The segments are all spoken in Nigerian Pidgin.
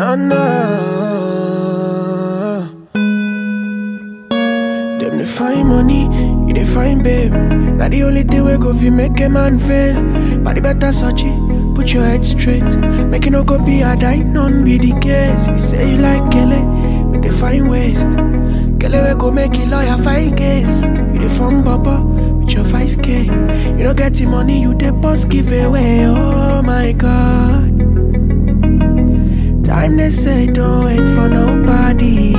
No, no. Them they find money, you they find babe. Now the only thing we go fi make a man fail. Body better search it, put your head straight. Make it no go be a die, none be the case. You say you like Kele, we they find ways. Kele we go make it lawyer find case. You they fun baba with your 5K. You don't get the money, you the boss give away. Oh my God. Time they say don't wait for nobody.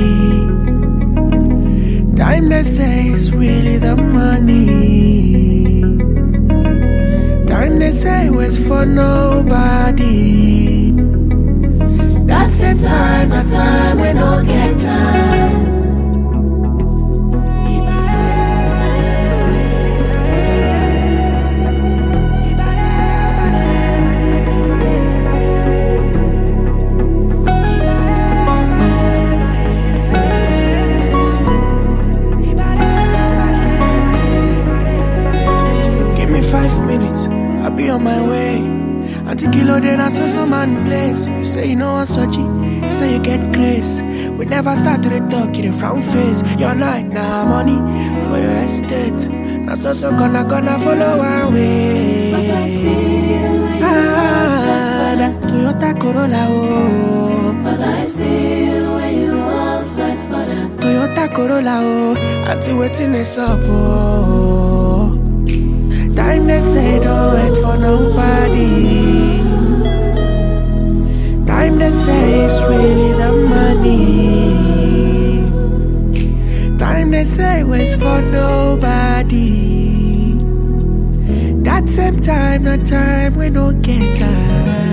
Time they say it's really the money. Time they say waits for nobody. That's the time, the time we don't get time. I'll be on my way. Until Kilo, then I saw some man place. You say you know I'm Sochi, you say you get grace. We never start to the talk, you the frown face. Your night, now money for your estate. Now so gonna follow one way. But I see you when you are that Toyota Corolla, oh. But I see you when you are flat for that Toyota Corolla, oh. Until waiting is up, oh. Time they say don't wait for nobody. Time they say it's really the money. Time they say waits for nobody. That same time, the time we don't get time.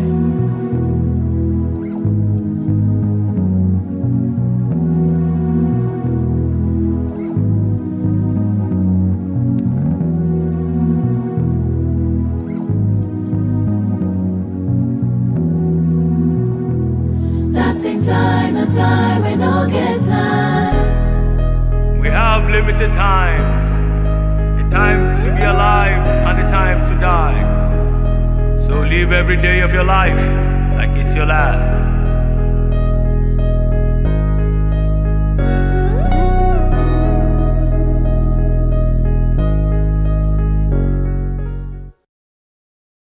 same time, the time we don't get time. We have limited time. The time to be alive and the time to die. So live every day of your life like it's your last.